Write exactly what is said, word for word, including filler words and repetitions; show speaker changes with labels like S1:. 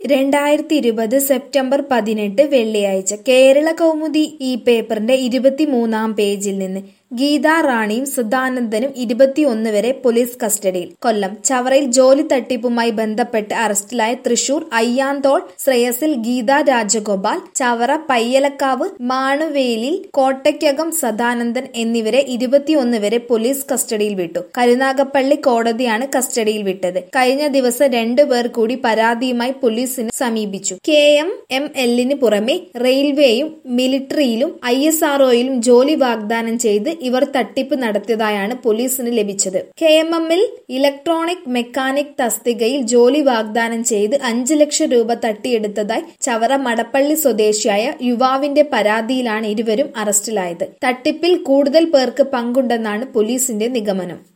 S1: രണ്ടായിരത്തി ഇരുപത് സെപ്റ്റംബർ പതിനെട്ട് വെള്ളിയാഴ്ച കേരള കൗമുദി ഈ പേപ്പറിന്റെ ഇരുപത്തിമൂന്നാം പേജിൽ നിന്ന് ഗീതാ റാണിയും സദാനന്ദനും ഇരുപത്തിയൊന്ന് വരെ പോലീസ് കസ്റ്റഡിയിൽ. കൊല്ലം ചവറയിൽ ജോലി തട്ടിപ്പുമായി ബന്ധപ്പെട്ട് അറസ്റ്റിലായ തൃശൂർ അയ്യാന്തോൾ ശ്രേയസിൽ ഗീതാ രാജഗോപാൽ, ചവറ പയ്യലക്കാവ് മാണുവേലിൽ കോട്ടയ്ക്കകം സദാനന്ദൻ എന്നിവരെ ഇരുപത്തിയൊന്ന് വരെ പോലീസ് കസ്റ്റഡിയിൽ വിട്ടു. കരുനാഗപ്പള്ളി കോടതിയാണ് കസ്റ്റഡിയിൽ വിട്ടത്. കഴിഞ്ഞ ദിവസം രണ്ടു പേർ കൂടി പരാതിയുമായി പോലീസിനെ സമീപിച്ചു. കെ എം എം എല്ലിന് പുറമെ റെയിൽവേയും മിലിറ്ററിയിലും ഐ എസ് ആർഒയിലും ജോലി വാഗ്ദാനം ചെയ്ത് ഇവർ തട്ടിപ്പ് നടത്തിയതായാണ് പോലീസിന് ലഭിച്ചത്. കെ എം എമ്മിൽ ഇലക്ട്രോണിക് മെക്കാനിക് തസ്തികയിൽ ജോലി വാഗ്ദാനം ചെയ്ത് അഞ്ചു ലക്ഷം രൂപ തട്ടിയെടുത്തതായി ചവറ മടപ്പള്ളി സ്വദേശിയായ യുവാവിന്റെ പരാതിയിലാണ് ഇരുവരും അറസ്റ്റിലായത്. തട്ടിപ്പിൽ കൂടുതൽ പേർക്ക് പങ്കുണ്ടെന്നാണ് പോലീസിന്റെ നിഗമനം.